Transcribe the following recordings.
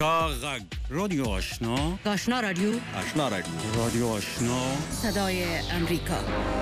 غږ رادیو آشنا رادیو رادیو آشنا صدای امریکا.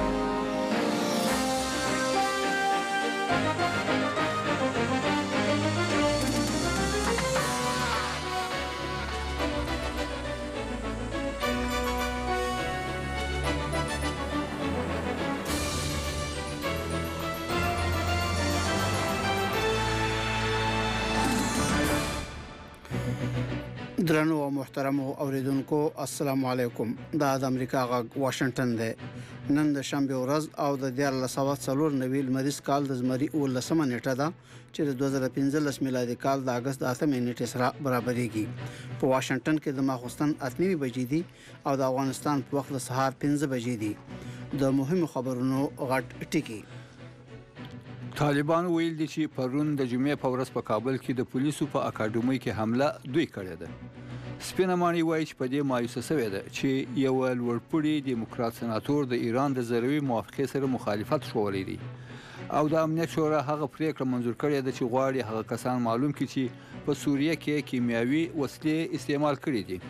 درنو او محترم اوریدونکو السلام علیکم. د امریکا غږ واشنگټن دی. نن د شنبه ورځ او د 1404 مریض کال د زمری 19 نیټه ده چې د 2015 میلادي کال د اگست 8 نیټه سره برابرېږي. په واشنگټن کې د ماخوستن 8 بجې دي او د افغانستان په وخت د سهار 5 بجې دي. د مهمو خبرونو غټ ټکی. طالبان ویل دي چې پرون د جمعې په ورځ په کابل کې د پولیسو په اکاډمۍ کې حمله دوی کړې ده. سپینمانی وایي چې په دې مایوسه شوی ده چې یو لوړپوړي دیموکرات سناتور د ایران د ضروري موافقې سره مخالفت شولی دی او د امنیت شورا هغه پریکړه منظور کړې ده چې غواړي هغه کسان معلوم کړي چې په سوریه کې کیمیاوي وسلې استعمال کړي دي.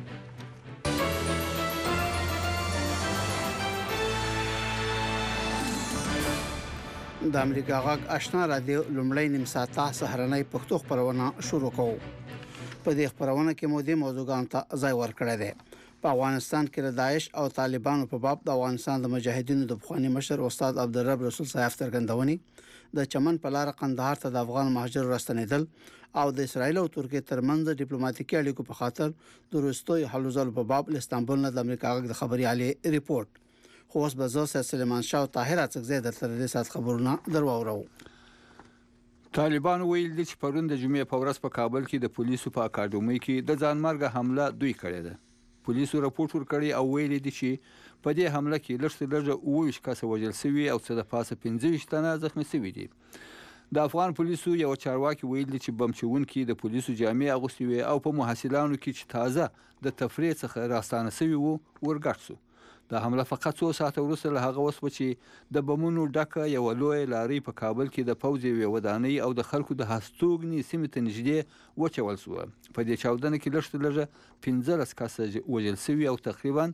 د امریکا غږ آشنا رادیو لومړی نیم ساعته سهارنۍ پښتو خبرونه شروع کوو. په دې خبرونه کې مو د موضوعاتو ته ځای ورکړی دی. په افغانستان کې د داعش او طالبانو په باب د افغانستان د مجاهدینو د بخوانی مشر استاد عبدالرب رسول صاحب څرګندونې د چمن په لار قندهار ته د افغان مهاجر راستنیدل او د اسرایل او ترکیه ترمنځ ډیپلوماټیکي اړیکو په خاطر د وروستي حل زول په باب استانبول نه د امریکا غږ د خبري علي ریپورت. خو اوس به زه سلیمان شاه او طاهر اڅکزی د تر دې سات خبرونه درواورو. طالبان ویل دي چې پرون د جمعې په ورځ په کابل کې د پولیسو په اکاډمۍ کې د ځانمرګ حمله دوی کړې ده. پولیسو راپورټ ورکړی او ویل دي چې په دې حمله کې لږ 29 کس وژل شوي او څه د پاسه 15 تنه زخمی شوي دي. د افغان پولیسو یو چارواکي ویل دي چې بم چونکي د پولیسو جامې اغوستي وي او په محصلانو کې چې تازه د تفریح څخه راستانه شوي وو ورګټ شو. د حمله فقط 2 ساعته وروسته له هغه وسو چې د بمونو ډکه یو لوی لاري په کابل کې د پوځ یو ودانۍ او د خلکو د هستوګنی سیمې ته نږدې وچول شو. په دې چاودنه کې لږ 15 کس وژل شوي او تقریبا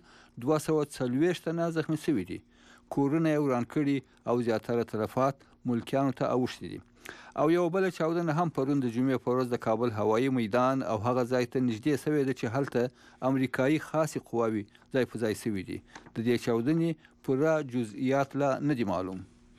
240 تنه زخمی شوي دي. کورونه وران کړي او زیاتره تلفات ملکیانو ته اوښتي دي. او یو بل چاودنه هم پرون د جمعې په ورځ د کابل هوایي میدان او هغه ځای ته نږدې شوې ده چې هلته امریکایي خاصې قواوي ځای په ځای شوي دي. د دې چاودنې پوره جزئیات لا نه دي معلوم.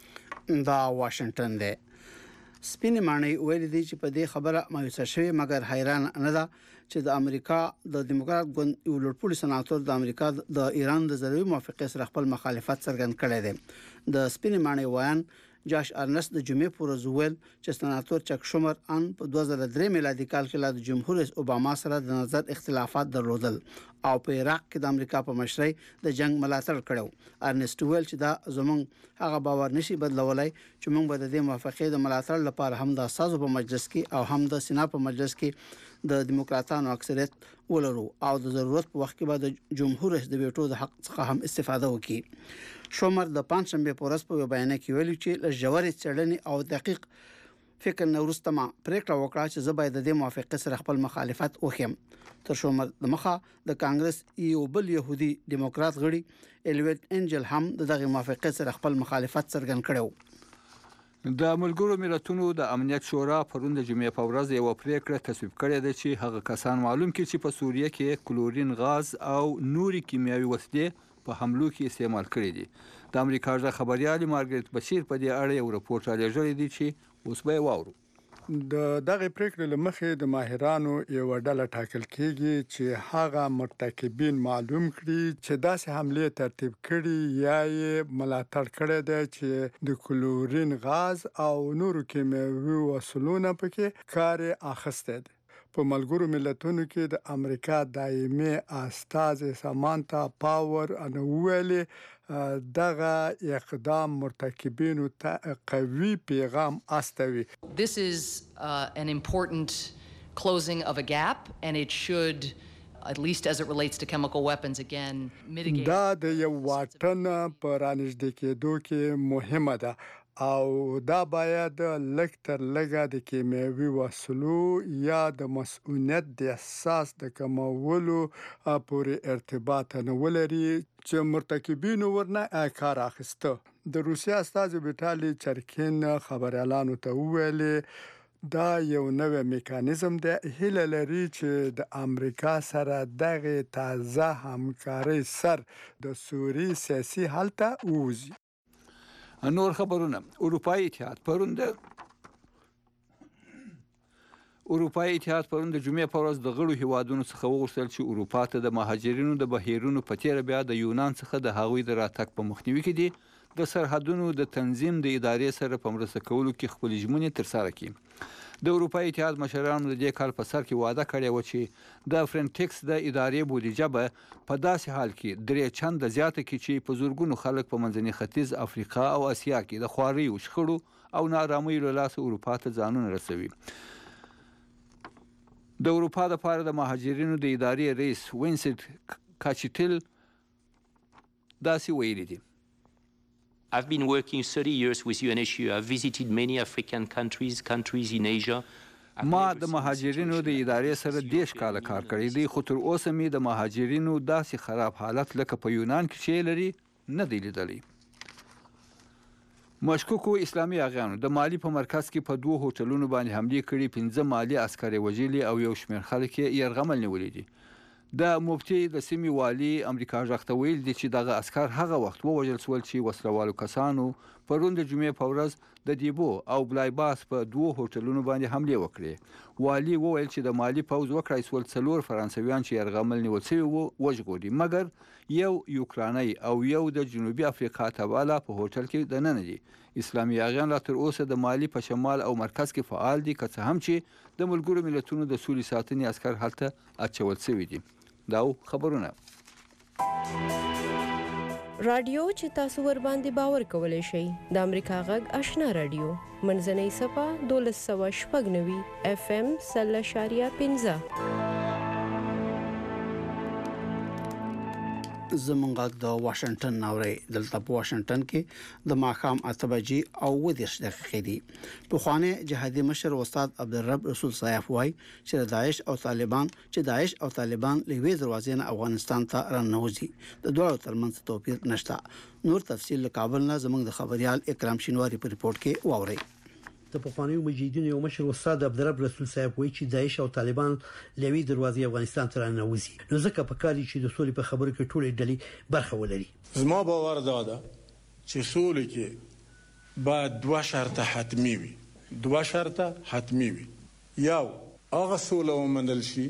دا واشنگټن دی. سپینمانی ویل دي چې په دې خبره مایوسه شوی مګر حیران نه ده چې د امریکا د دیموکرات ګوند یو لوړپوړي سناتور د امریکا د ایران د ضروري موافقې سره خپل مخالفت څرګند کړی دی. د سپینمانی ویان جاش ارنست د جمعې پر ورځ ویل چې سناتور چک شومر ان په 2003 میلادي کال کې د جمهور رئیس اوباما سره د نظر اختلافات درلودل او په عراق کې د امریکا په مشرۍ د جنگ ملاتړ کړو. ارنست ویل چې دا زمونږ هغه باور نشي بدلولای چې موږ به د دې موافقې د ملاتړ لپاره هم د اساسو په مجلس کې او هم د سنا په مجلس کې د دیموکراتانو اکثریت ولرو او د ضرورت په وخت کې به د جمهور رئیس د ویټو د حق څخه هم استفاده وکړي. شومر د پنځشنبه په ورځ په بیان کې ویلي چې له ژورې څېړنې او دقیق فکر نه وروسته ما پریکړه وکړه چې زه باید د دې موافقې سره خپل مخالفت وکړم. تر شومر د مخه د کانګرس یو بل يهودي دیموکرات غړي الویت انجل هم دغه موافقې سره خپل مخالفت څرګند کړو. د ملګرو ملتونو د امنیت شورا پرون د جمعې په ورځ یو پریکړه تصویب کړې ده چې هغه کسان معلوم کړي چې په سوریه کې کلورین غاز او نوري کیمیاوي وسلې په حملو کې استعمال کړي دي. د امریکا ځخ خبريال مارګریت بشیر په دې اړه یو راپورټ را لېږلی دی چې اوس به واورو. دغه پریکړه لمخې د ماهرانو یو ډله ټاکل کیږي چې هغه مرتکبین معلوم کړي چې داسې حمله ترتیب کړي یا یې ملاتړ کړي ده چې د کلورین غاز او نورو کیمیاوي وسلونه پکې کار اخیسته دي. په ملګرو ملتونو کې د امریکا دایمي استازي سامانتا پاور انوویلې دغه اقدام مرتکبینو ته قوي پیغام استوي. This is an important closing of a gap and it should at least as it relates to chemical weapons again mitigate. دا د یو واټن پر انځ د کېدو کې مهمه ده او دا باید لږ تر لږه د کیمیاوي وسلو یا د مسؤلیت د احساس د کمولو پورې ارتباط نه ولري چې مرتکبینو ورنه کار اخیسته. د روسیا استازي ویټالي چرکین خبريالانو ته وویلې دا یو نوې میکانیزم دی هیله لري چې د امریکا سره دغه تازه همکاري سر د سوري سیاسي حل ته ووځي. نور خبرونه. اروپایي اتحاد پرون د جمعې په ورځ د غړو هیوادونو څخه وغوښتل چې اروپا ته د مهاجرینو د بهیرونو په تیره بیا د یونان څخه د هغوی د راتګ په مخنیوي کې دي د سرحدونو د تنظیم د ادارې سره په مرسته کولو کې خپل ژمنې ترسره کړي. د اروپایي اتحاد مشرانو د دې کال په سر کې وعده کړې و چې د فرنټکس د ادارې بودیجه به په داسې حال کې 3 چنده زیاته کړي چې په زورګونو خلک په منځني ختیځ، افریقا او اسیا کې د خواریو، شخړو او ناارامۍ له لاسه اروپا ته ځانونه رسوي. د اروپا لپاره د مهاجرینو د ادارې رئیس وینسنت کاچیټل داسې ویلي دي: I've been working 30 years with UNHCR. I've visited many African countries in Asia. ما د مهاجرینو د ادارې سره 10 کاله کار کړی دی، خو تر اوسه می د مهاجرینو داسې خراب حالت لکه په یونان کې چې لري نه دی لیدلی. مشکوکو اسلامي اغیانو د مالی په مرکز کې په 2 هوټلونو باندې حمله کړې، 15 مالی عسکر وژلي او یو شمېر خلک یې یرغمل نیولي دي. د مفتي د سیمې والي امریکا ژغته ویل دي چې دغه عسكر هغه وخت ووژل شول چې وسلوالو کسانو پرون د جمعې په ورځ د دیبو او بلایباس په 2 هوټلونو باندې حمله وکړه. والي وویل چې د مالی پوز وکړای سول 4 فرانسویان چې یرغمل نیول شوي وو وژغوري، مګر یو یوکراني او یو د جنوبي افریقا تباله په هوټل کې دننه دي. اسلامي اغیان لا تر اوسه د مالی په شمال او مرکز کې فعال دي، که څه هم چې د ملګرو ملتونو د سولې ساتنې عسكر هلته اچول شوي دي. داو خبرونه. رادیو چې تاسو ور باندې باور کولای شئ د امریکا غږ آشنا رادیو منځنۍ صفه 1290 FM 0.5 زمونږ د واشنگټن ناوړي دلته په واشنگټن کې د ماخام 8 بجې او 10 دقیقې دي. په خوانه جهادي مشر استاد عبدالرب رسول صاحب وای چې داعش او طالبان لوي دروازې نه افغانستان ته رانوځي، د دوه ترمنځ توپیر نشته. نور تفصیل له کابل نه زمونږ د خبريال اکرام شینواری په ریپورت کې واوري. د پخوانیو مجاهدینو یو مشر استاد عبدالرب رسول صاحب وایي چې داعش او طالبان لوي دروازې افغانستان ته رانوځي، نو ځکه په کار چې د سولې په خبرو کې ټولې ډلې برخه ولري. زما باور ده چې سولې کې باید 2 شرطه حتمی وي. 2 شرطه حتمی وي. یو هغه سوله ومنل شي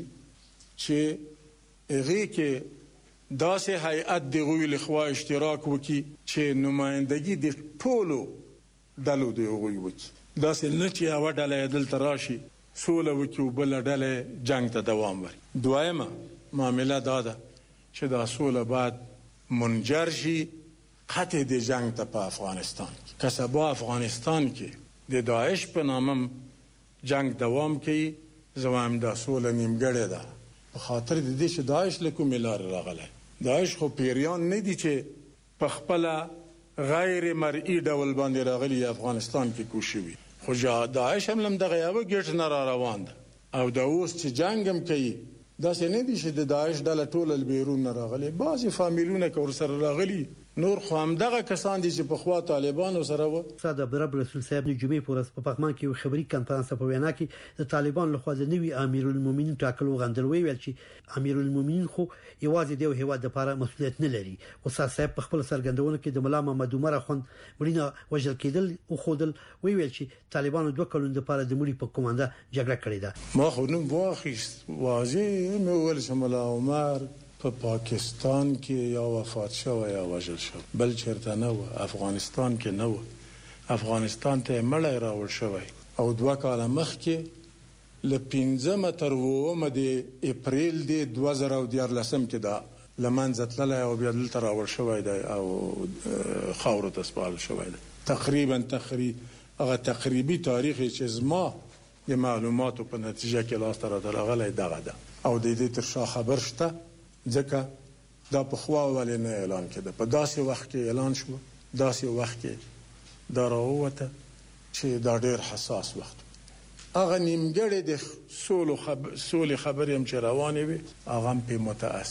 چې هغه کې داسې هیئت د غوی لخوا اشتراک وکي چې نمائندګي د ټولو ډلو د غوی وکي. داسې نه چې یو ډله دلته راشي سوله وکي او بل ډله جنگ ته دوام ورکړي. دویمه معامله دا ده چې دا سوله باید منجر شي قطع د جنگ ته په افغانستان کې. که سبا افغانستان کې د داعش په نامم جنگ دوام کوي، زمام دا سوله نیمګړې ده، په خاطر د دې چې داعش له کومې لارې راغلی. داعش خو پیریان نه دي چې په خپل غیر مرئی ډول باندې راغلي افغانستان کې کوشوي، خو داعش هم لم دغه یو ګټ نه را روان ده او دا اوس چې جنگ هم کوي داسې نه دي چې د داعش ډله ټول بیرون راغلي، بعضی فامیلونه که ورسره راغلي، نور خو هم دغه کسان دي چې په خوا طالبانو سره و. استاد عبدالرب رسول صاحب د جمعې په ورځ په پغمان کې یو خبري کانفرنس په وینا کې د طالبان لخوا د نوي امیر المؤمنین ټاکلو غندل ویل چې امیر المؤمنین خو یوازې د هیواد لپاره مسؤلیت نه لري. استاد صاحب په خپل سرګندونه کې د مولا محمد عمر اخوند مړینه وژل کېدل او خودل ویل چې طالبانو 2 کلونو لپاره د مړي په کومانده جګړه کړې ده. ما خو نو واخیست واضح مې ول چې مولا عمر په پاکستان کې یا وفات شو یا وژل شو، بل چیرته نه و، افغانستان کې نه و. افغانستان ته مړی راوړ شوی او 2 کاله مخکې ل 15 تر 9 د اپریل د 2014 کې دا لمنځه تللی او بیا دلته راوړ شوی دی او خاورو ته سپارل شوی دی. تقریبا هغه تقریبي تاریخ چې زما د معلوماتو په نتیجه کې لاس ته راغلی دغه ده او د دې تر شا خبر شته، ځکه دا په خوا ولې نه اعلان کړه. په داسې وخت کې اعلان شو، داسې وخت کې دا راووته چې دا ډېر حساس وخت هغه نیمګړې د سولې خبرې هم چې روانې وي هغه هم پې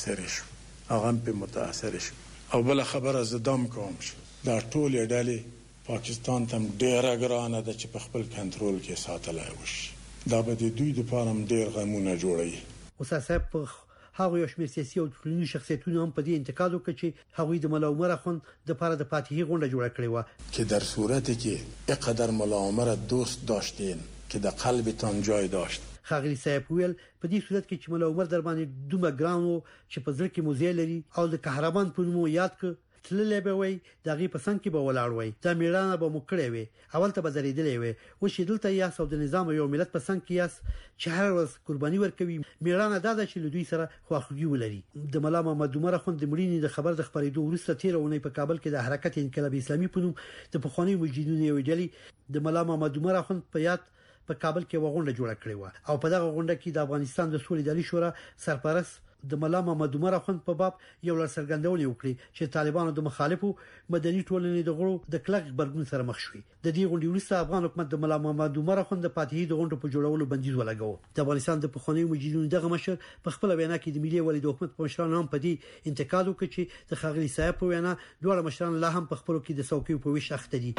متاثر شو او بله خبره زه دم کوم چې دا ټولې ډلې پاکستان ته هم ډېره ګرانه ده چې په خپل کنټرول کې ساتلی وشي دا به د دوی دپاره هم ډېر غمونه جوړوي. استاد صاحب په هغه یو شمېر سیاسي او ټولنیز شخصیتونه هم په دې انتقاد وکړ چې هغوی د ملا عمر اخوند دپاره د فاتحې غونډه جوړه کړې وه که در صورتی که اینقدر ملا عمر دوست داشتین که در قلبتان جای داشت. ښاغلي صاحب ویل په دې صورت کې چې ملا عمر در باندې دومره ګران و چې په زړه کې مو ځای لري او د قهرمان په نوم یاد کړ تللی به وای د هغې په څنګ کې به ولاړ وای دا میړانه به مو کړې وي اول ته به ځرېدلی وي اوس چې دلته یاست او د نظام یو ملت په څنګ کې یاست چې هر ورځ قرباني ورکوي میړانه دا ده چې له دوی سره خواخوږي ولري. د ملا محمد عمر اخوند د مړینې د خبر د خپرېدو وروسته تېره اونۍ په کابل کې د حرکت انقلاب اسلامي په نوم د پخوانیو مجاهدینو یوې ډلې د ملا محمد عمر اخوند په یاد په کابل کې غونډه جوړه کړې و او په دغه غونډه کې د افغانستان د سولې دالي شورا سرپرست د ملا محمد عمر اخوند په باب یو لړ څرګندونې وکړي چې طالبانو د مخالفو مدني ټولنې د غړو د کلک غبرګون سره مخ شوي. د دې غونډې وروسته افغان حکومت د ملا محمد عمر اخوند د فاتحې د غونډو په جوړولو بندیز ولګاوه. د افغانستان د پخوانیو مجاهدینو دغه مشر په خپل وینا کې د ملي ولید حکومت په مشرانو هم په دې انتقاد وکړ چې د ښاغلي صاحب په وینا دواړه مشران لا هم په خپلو کې د څوکیو په ویش اخته دي.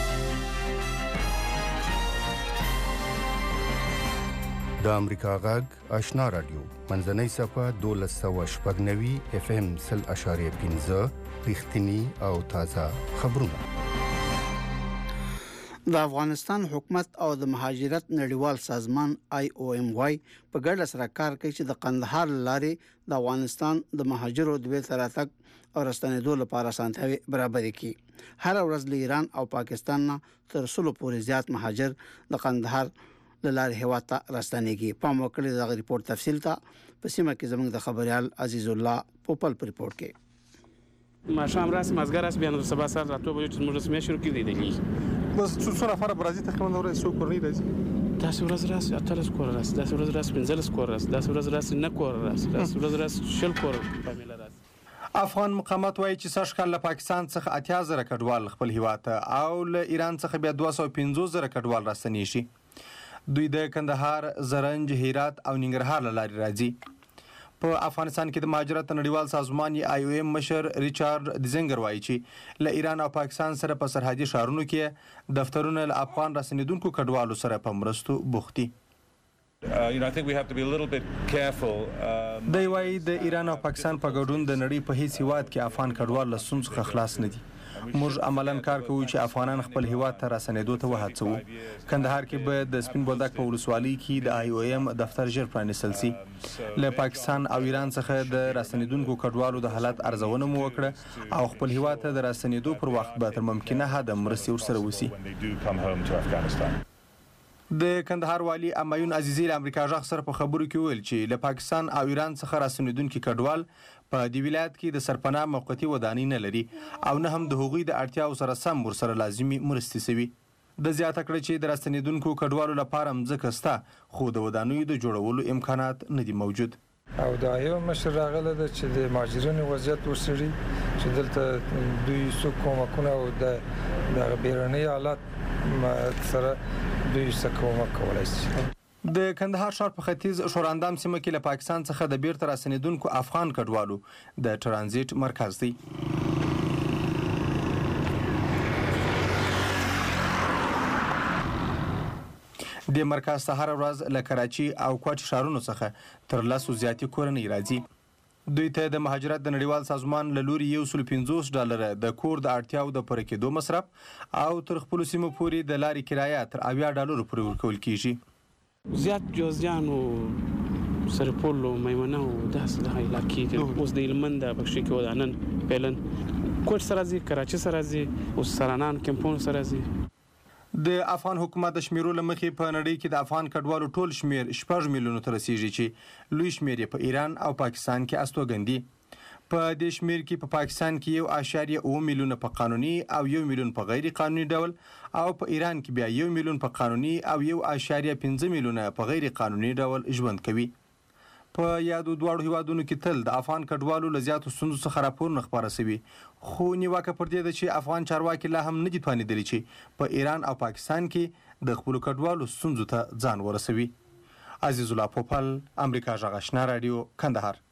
د امریکا غږ آشنا رادیو منځنۍ صفحه 1290 FM 0.15 رښتینی او تازه خبرونه. د افغانستان حکومت او د مهاجرت نړیوال سازمان IOM وايي په ګډه سره کار کوي چې د قندهار لارې د افغانستان د مهاجرو د بیرته راتګ او راستنېدو لپاره اسانتیاوې برابر کړي. هر ورځ له ایران او پاکستان نه تر 100 پورې زیات مهاجر د قندهار لاره هوا ته راستنېږي. پام وکړئ د ریپورت تفصیل ته په سیمه کې زموږ د خبريال عزیز الله پوپل په ریپورت کې ما شام راس مازګر راس بیان سبا سره راتو به چې موږ رسمي شروع کړی دی بس څو نفر برازي تقریبا ورې څو کورنۍ راځي تاسو ورځ راس اتلس کور راس تاسو ورځ راس پنځلس کور راس تاسو ورځ راس نه کور راس تاسو ورځ راس شل کور فامیل راس. افغان مقامات وایي چې سږ کال له پاکستان څخه 80,000 کډوال خپل هیواد او له ایران څخه بیا 250,000 کډوال راستنی شي. دوی د کندهار، زرنج، هرات او ننګرهار لاري راځي. په افغانستان کې د مهاجرت نړیوال سازمان IOM مشر ریچارډ دیزنګر وایي چې له ایران او پاکستان سره په سرحدي ښارونو کې دفترونه له افغان راستنیدونکو کډوالو سره په مرستو بوخت دي. دی وایي د ایران او پاکستان په ګډون د نړۍ په هیڅ هیواد کې افغان کډوال له ستونزو څخه خلاص نه دي. موږ عملاً کار کوو چې افغانان خپل هیواد ته راستنېدو ته وهڅوو. کندهار کې به د سپین بولدک په ولسوالۍ کې د IOM دفتر ژر پرانیستل شي. له پاکستان او ایران څخه د راستنېدونکو کډوالو د حالت ارزونه مو وکړه او خپل هیواد ته د راستنېدو پر وخت به تر ممکنه حده مرستې ورسره وشي. د کندهار والی امایون عزیزی له امریکا غږ سره په خبرو کې ویل چې له پاکستان او ایران څخه راستنېدونکي کډوال په دې ولایت کې د سرپناه موقتي ودانۍ نه لري او نه هم د هغوی د اړتیاو سره سم ورسره لازمي مرستې شوي. د زیاته کړه چې د راستنېدونکو کډوالو لپاره مځکه شته خو د ودانیو د جوړولو امکانات نه دي موجود. او دا یو مشر راغله ده چې د مهاجرینو وضعیت وسړي چې دلته دوی څو کومکونه او د بیرونی حالات سره دوی څه کومک کولای شي. د کندهار ښار په ختیځ شوراندام سیمه کې له پاکستان څخه د بیرته راستنېدونکو افغان کډوالو د ترانزیت مرکز دی. د مرکز ته هر ورځ له کراچي او کوټ ښارونو څخه تر 100 زیاتې کورنۍ راځي. دوی ته د مهاجرت د نړیوال سازمان له لوري $150 د کور د اړتیاو د پوره کېدو مصرف او تر خپلو سیمو پورې د لارې کرایه تر $80 پورې ورکول کیږي. زیات جوزجان او سرپول او میمنه او داس د علاقې اوس د هلمند د بخشي کې ودانن پلن کوټ سره ځي کراچي سره ځي او سرانان کمپون سره ځي. د افغان حکومت د شمیرو لمخې په نړۍ کې د افغان کډوالو ټول شمیر 6 میلیونو ته رسیږي چې لوی شمیر په ایران او پاکستان کې استوګن دي. په دې شمیر کې په پاکستان کې 1.9 میلیونه په قانوني او 1 میلیون په غیر قانوني ډول او په ایران کې بیا 1 میلیون په قانوني او 1.5 میلیونه په غیر قانوني ډول ژوند کوي. په یادو دواړو هیوادونو کې تل د افغان کډوالو له زیاتو ستونزو څخه راپورونه خپاره شوي، خو نیوکه پر دې ده چې افغان چارواکي لا هم نه دي توانېدلي چې په ایران او پاکستان کې د خپلو کډوالو ستونزو ته ځان ورسوي. عزیز الله پوپل، امریکا غږ آشنا رادیو، کندهار.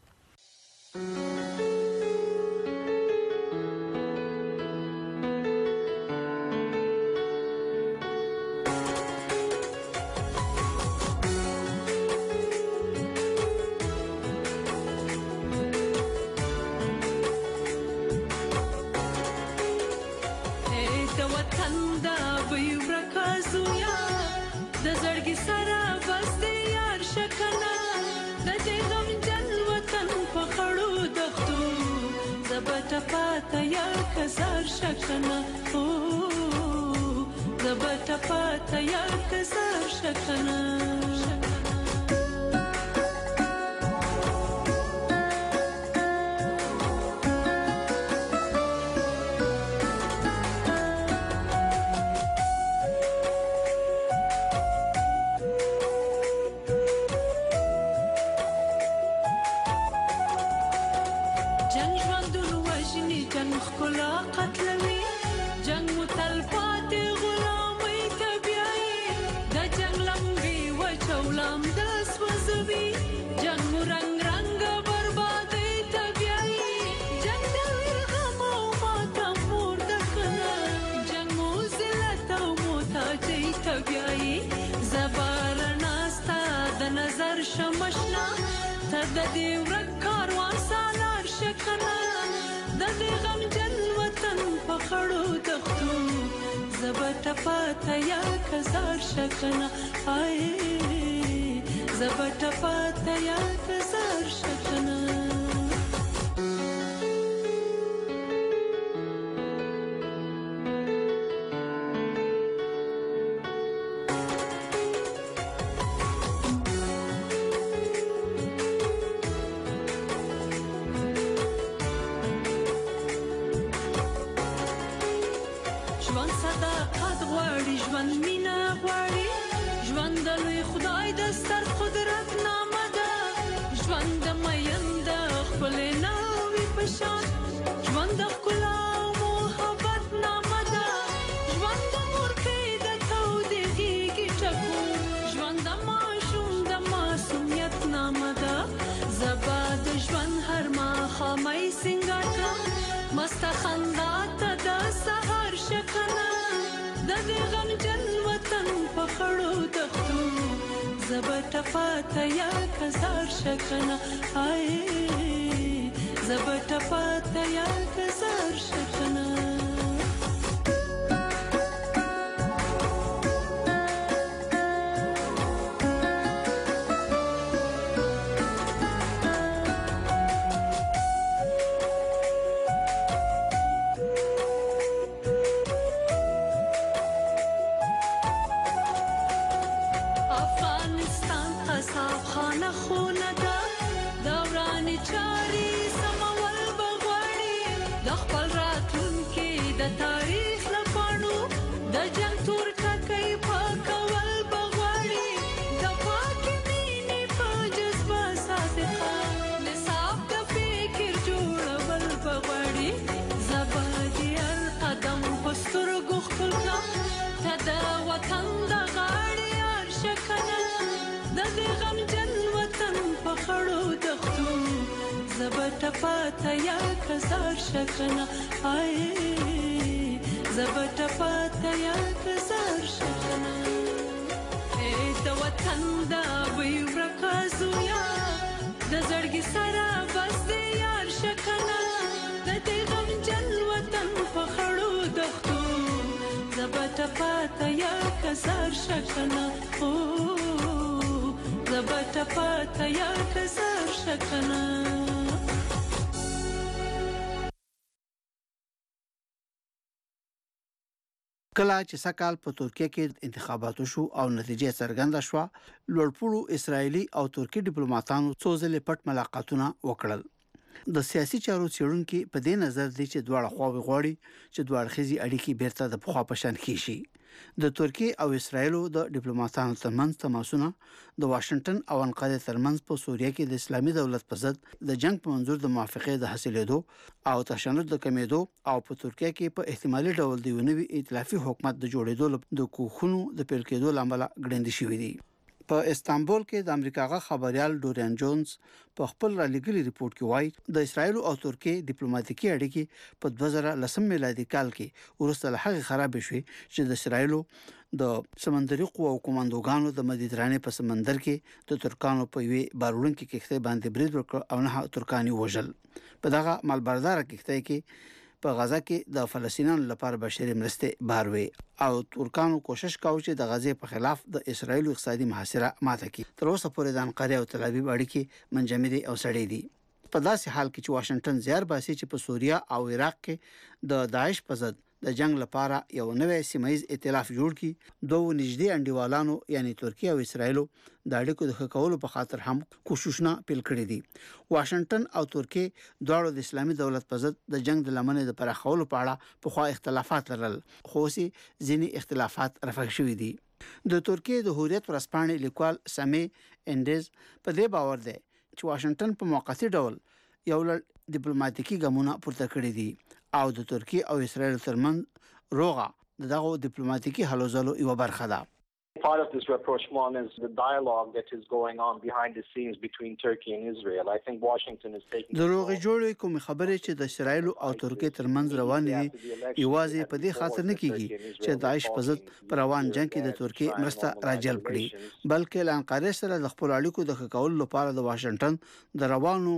کله چې سکهال په ترکیه کې انتخابات شو او نتیجه څرګنده شو، لوړپوړو اسرایلی او ترکی ډیپلوماټانو څو ځله پټ ملاقاتونه وکړل. د سیاسي چارو څېړونکو په دې نظر دي چې دواړه خواوې غواړي چې دوه اړخیزي اړیکې بیرته د پخوا په شان کې شي. د ترکیه او اسرایل د ډیپلوماټانو ترمنځ تماسونه د واشنگټن او انقره ترمنځ په سوریه کې د اسلامي دولت په ضد د جنگ په منظور د موافقې د حاصلېدو او تشنج د کمیدو او په ترکیه کې په احتمالي ډول د یونوي ائتلافي حکومت د جوړېدو د کوخونو د پیل کېدو لامل ګړندې شوې دي. په استانبول کې د امریکا خبريال ډورین جونز په خپل را لګلي ریپورت کې وایي د اسرایل او ترکیه ډیپلوماټیکي اړیکې په 2010 میلادي کال کې ورسته له هغه خراب شوې چې د اسرایل د سمندري قوو کمانډوګانو د مدیترانې په سمندر کې د ترکانو په وی باروړونکو کښته باندې برید وکړ او نه ترکانی وژل. په دغه مالبردار کښته کې په غزا کې د فلسطینیانو لپاره بشري مرستې باروي او ترکانو کوشش کاوه چې د غزې په خلاف د اسرایل اقتصادي محاصره ماته کړي. تر اوسه پورې د انقره او تل ابیب اړیکې منجمدي او سړې دي. په داسې حال کې چې واشنگټن زیار باسي چې په سوریه او عراق کې د داعش په ضد د جنگ لپاره یو نوې سیمایي ائتلاف جوړ کړي. دوه نږدې انډیوالانو یعنی ترکیه او اسرایل د اړیکو د ښه کولو په خاطر هم کوششونه پیل کړي دي. واشنگټن او ترکیه دواړو د اسلامي دولت په ضد د جنگ د لمنې د پراخولو په اړه په خوا اختلافات لرل، خو سي ځینې اختلافات رفع شوي دي. د ترکیه د هوریت ورځپاڼې لیکوال سامي اندز په دې باور دی چې واشنگټن په موقتی ډول یو ډیپلوماټیکي ګامونه پورته کړي دي او د ترکیه او اسرایل ترمنځ روغه دغه ډیپلوماټیکي هلو ځلو یو برخه ده. Part of this rapprochement is the dialogue that is going on behind the scenes between Turkey and Israel. I think Washington is taking د روغې جوړې کوم خبرې چې د اسرایل او ترکیه ترمنځ روان دي یوازې په دې خاطر نه کیږي چې داعش په ضد پر روان جنگ کې د ترکیه مرسته راجلب کړي، بلکې لانقره سره د خپل اړیکو د ښه کولو لپاره د واشنگټن د روانو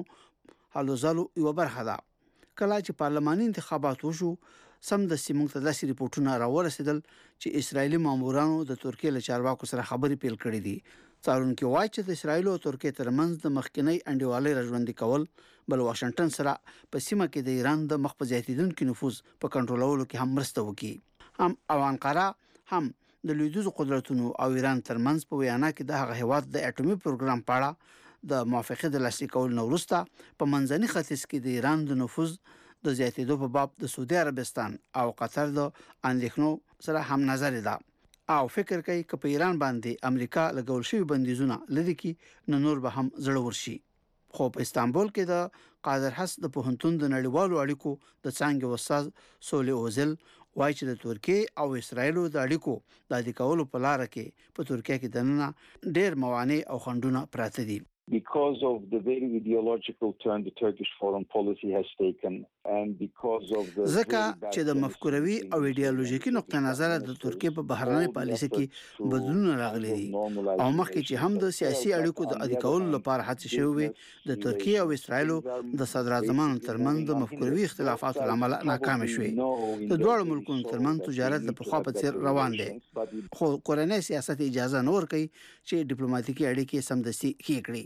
هلو ځلو یو برخه ده. کله چې پارلماني انتخابات وشو سم د سیمونږ ته داسې ریپورتونه راورسېدل چې اسرایلی مامورانو د ترکیه له چارواکو سره خبرې پیل کړې دي. څارونکو وایي چې د اسرایل او ترکیه ترمنځ د مخکنی انډیوالۍ راژوندي کول بل واشنگټن سره په سیمه کې د ایران د مخ په زیاتیدونکو نفوذ په کنټرولولو کې هم مرسته وکړي. هم او انقره هم د لویدیځ قدرتونو او ایران ترمنځ په ویانا کې د هغه هیواد د اټومي پروګرام په اړه د موافقه د لاسلیک کول نو وروسته په منځني ختیځ کې د ایران د نفوذ د زیاتیدو په باب د سعودي عربستان او قطر د اندېښنو سره هم نظر ده او فکر کوي چې په ایران باندې امریکا لګول شوی بندیزونه لدی کې نور به هم زړه ورشي. خو په استانبول کې د قادر حس د پوهنتون د نړیوالو اړیکو د څنګه استاد سولي اوزل وایي چې د ترکیه او اسرایل د اړیکو د عادي کولو په لار کې په ترکیه کې دننه ډېر موانع او خنډونه پراته دي. Because of the very ideological turn the Turkish foreign policy has taken and because of the ځکه چې د مفکوروي او ایډیالوژیکي نقطه نظر د ترکیه په بهرنۍ پالیسي کې بدلون راغلي دي او مخکې چې هم د سیاسي اړیکو د عادي کولو لپاره هڅې شوې د ترکیه او اسرایل د صدر اعظمانو ترمنځ د مفکوروي اختلافاتو لامل ناکام شوې. د دوه ملکونو ترمنځ تجارت د پخوا په څیر روان دي خو کورنۍ سیاست اجازه نه ورکوي چې ډیپلوماټیکي اړیکې سمدستي ښې کړي.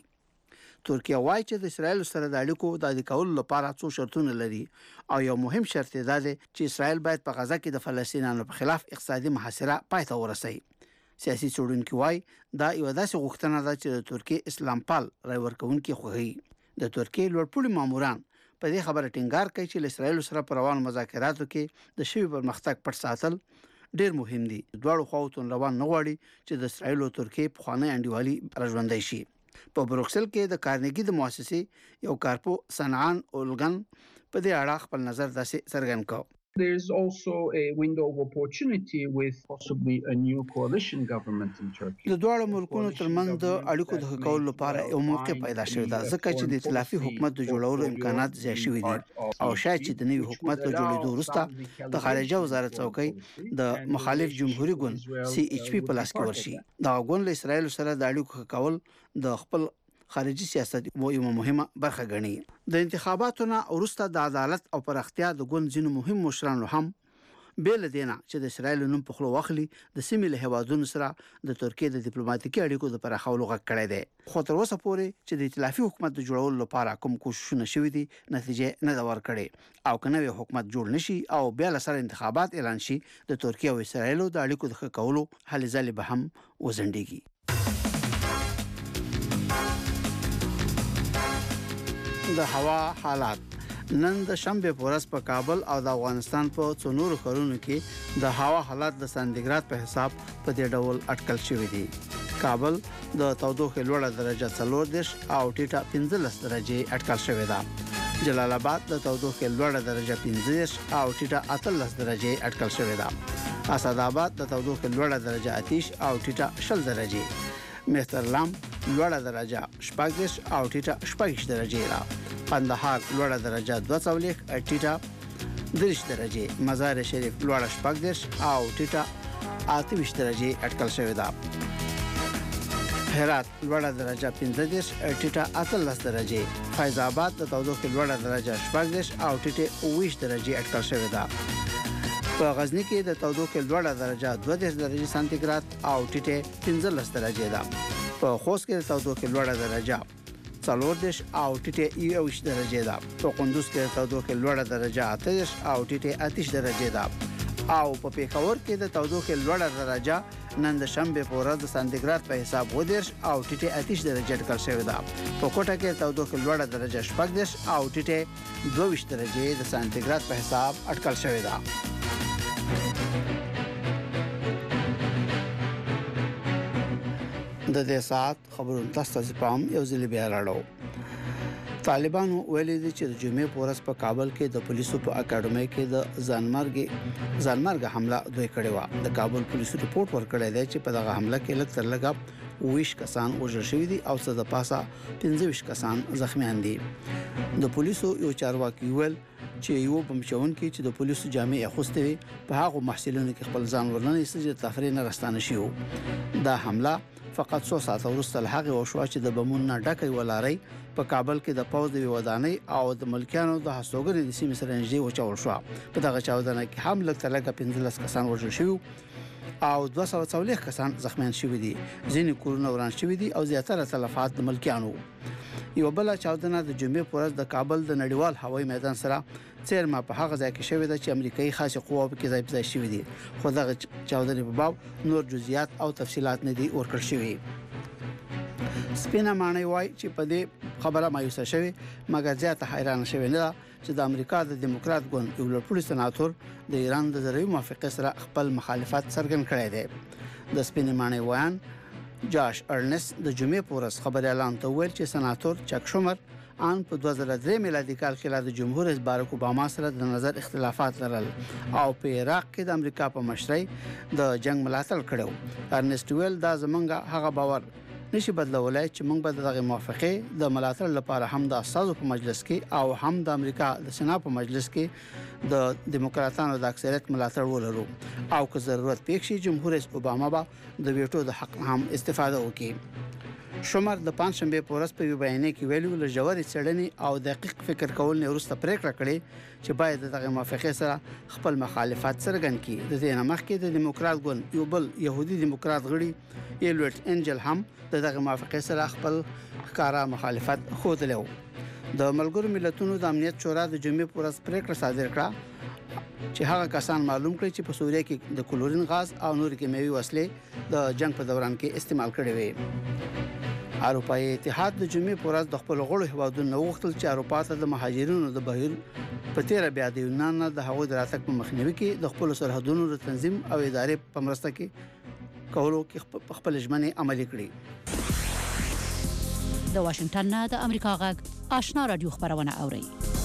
ترکیه وایي چې د اسرایل سره د اړیکو د عادي کولو لپاره څو شرطونه لري او یو مهم شرط دا دی چې اسرایل باید په غزا کې د فلسطینیانو په خلاف اقتصادي محاصره پای ته ورسوي. سیاسي څېړونکي وایي دا یو داسې غوښتنه ده چې د ترکیه اسلام پال رای ورکوونکي خوښوي. د ترکیه لوړپوړي ماموران په دې خبره ټینګار کوي چې اسرایل سره په روان مذاکراتو کې د شوی پرمختګ پټ ساتل ډېر مهم دي. دواړو خواوو روان نه غواړي چې د اسرایل او ترکیه پخوانی انډیوالي راژوندی شي. په بروکسل کې د کارنګي د مؤسسې یو کارپو سنعان اولګن په دې اړه خپل نظر داسې څرګند کړ. There is also a window of opportunity with possibly a new coalition government in Turkey. د دوه ملکونو ترمنځ د اړیکو د کولو لپاره یو موقع پیدا شوی دی ځکه چې د ائتلافي حکومت د جوړولو امکانات زیات شوي دي او شاید چې د نوي حکومت د جوړېدو وروسته د خارجه وزارت څوکۍ د مخالف جمهوریت ګوند CHP په لاس کې ورشي. دا ګوند له اسرایل سره د اړیکو کول د خپل خارجي سیاست یو مهمه برخه ګڼي. د انتخاباتو نه وروسته د عدالت او پراختیا د ګوند ځینو مهم مشرانو هم بیل دینه چې د اسرایل نوم په خلو واخلي د سیمې له هوادونو سره د ترکیه د ډیپلوماټیکي اړیکو د پراخولو غږ کړی دی. خو تر اوسه پورې چې د ائتلافي حکومت د جوړولو لپاره کوم کوششونه شوي دي نتیجه نه ده ورکړې او که نوی حکومت جوړ نشي او بیا له سره انتخابات اعلان شي د ترکیه او اسرایل د اړیکو د ښه کولو هلې ځلې به هم وځنډېږي. د هوا حالات نن د شنبه په ورځ په کابل او د افغانستان په څونورو ښارونو کې د هوا حالات د سانتیګراد په حساب په دې ډول اټکل شوی دی. کابل د تودوخې لوړه درجه 40 او ټیټه 15 درجه اټکل شوی ده. جلال آباد د تودوخې لوړه درجه 15 او ټیټه 18 درجه اټکل شوی ده. اسد آباد د تودوخې لوړه درجه 30 او ټیټه 20 درجه. مهترلام لوړه درجه 14 او ټیټه 20 درجه ده. قندهار لوړه درجه 42 ټیټه 30 درجه. مزار شریف لوړه 14 او ټیټه 28 درجه اټکل شوی ده. هرات لوړه درجه 15 ټیټه 18 درجه. فیض آباد د تودوخې لوړه درجه 14 او ټیټه 20 درجه اټکل شوی ده. په غزنی کې د تودوخې لوړه درجه 22 درجه سانتیګراد او ټیټه 15 درجه ده. په خوست کې د تودوخې لوړه درجه 40 او ټیټه 21 درجه ده. په قندوز کې د تودوخې لوړه درجه 28 او ټیټه 28 درجه ده. او په پیښور کې د تودوخې لوړه درجه نن د شنبه په ورځ د سانتیګراد په حساب 20 او ټیټه 28 درجه اټکل شوی ده. په کوټه کې د تودوخې لوړه درجه 14 او ټیټه 22 درجه د سانتیګراد په حساب اټکل شوی ده. د دې ساعت خبرونه تاسو ته پام یو ځل بیا راړو. طالبانو ویلي دي چې د جمعې په ورځ په کابل کې د پولیسو په اکیډمۍ کې د ځانمرګ حمله دوی کړې و. د کابل پولیسو رپورت ورکړی دی چې په دغه حمله کې لږ تر لږه 20 کسان وژل شوي دي او څه د پاسه 15 کسان زخمیان دي. د پولیسو یو چارواکي ویل چې یو بمچون کې چې د پولیسو جامې اخوستې وي په هغه محصلینو کې خپل ځان ورننې چې تفریح نه راستانه شي. دا حمله فقط 100 ساعت وروسته له هغه وشو چې د بمونو نه ډکې ولاري په کابل کې د پوز د ودانۍ او د ملکیانو د هڅوګنې د سیمې سره نږدې وچول شو. په دغه چاودنه کې هم لږ تر لږه 15 کسان وژل شوي او 240 کسان زخمیان شوي دي. ځینې کورونه وران شوي دي او زیاتره تلفات د ملکیانو. یو بل چاودنه د جمعې په ورځ د کابل د نړیوال هوایي میدان سره څیرما په هغه ځای کې شوې ده چې امریکایي خاصه قواو په کې ځای شوې دي. خو دغه چاودنې په باب نور جزئیات او تفصيلات نه دي ورکړل شوي. سپینه معنی وای چې په دې خبره مایوسه شوی مګر زیاته حیران شوی نه چې د امریکا د دیموکرات ګوند یو لوړ سناتور د ایران د زړوي موافقه سره خپل مخالفت څرګند کړی دی. د سپینه معنی وایان جاش ارنست د جمعې په ورځ خبر اعلان ته ویل چې سناتور چک شومر ان په 2003 میلادي کال کې د جمهور رئیس باراک اوباما سره د نظر اختلافات لرل او په عراق کې د امریکا په مشرۍ د جنگ ملاتړ کړو. ارنست ویل دا زمونږ هغه باور نشي بدلولای چې موږ به دغه موافقه د ملاتړ لپاره هم د اساسو په مجلس کې او هم د امریکا د سنا په مجلس کې د دیموکراتانو د اکثریت ملاتړ ولرو او که ضرورت پېښ شي جمهور رئیس اوباما به د ویټو د حق هم استفاده وکړي. شومر د پنځشنبه په ورځ په بیانیه کې ویلي ول جوړې څېړنې او دقیق فکر کول نه وروسته پریکړه کړې چې باید دغه موافقه سره خپل مخالفت څرګند کړي. د دې نه مخکې د دیموکرات ګوند یو بل يهودي دیموکرات غړي ایلوټ انجل هم دغه موافقه سره خپل ښکارا مخالفت خوده. د ملګرو ملتونو د امنیت شورا د جمعې په ورځ پریکړه صادر کړه چې هغه کسان معلوم کړي چې په سوریه کې د کلورین غاز او نور کیمیاوي وسلې د جنگ په دوران کې استعمال کړي وي. اروپایي اتحاد د جمعې په ورځ د خپل غړو هیوادونو وغوښتل چې اروپا ته د مهاجرینو د بهیر په تیر بیا د یونان د هغوی د راتګ په مخنیوي کې د خپل سرحدونو د تنظیم او ادارې په مرسته کې کولو کې خپل ژمنې عملي کړې. د واشنگټن نه د امریکا غږ آشنا رادیو خبرونه اوري.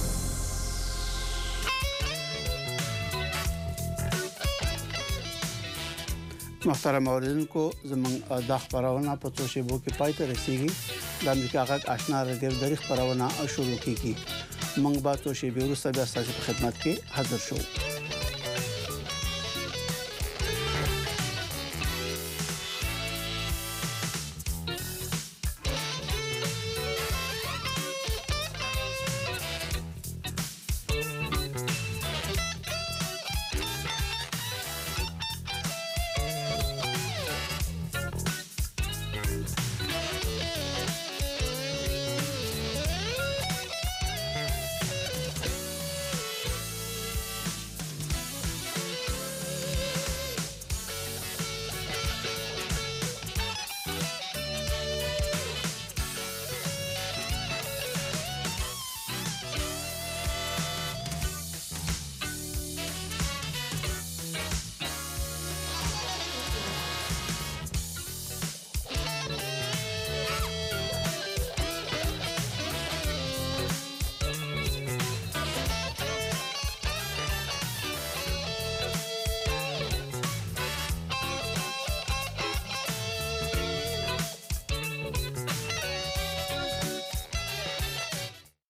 محترم اوریدونکو زموږ د خبرونه په څو شیبو کې پای ته رسیدي. د امریکا غږ آشنا رادیو د خبرونه شروع کیږي. موږ به څو شیبې وروسته بیا ستاسو په خدمت کې حاضر شو.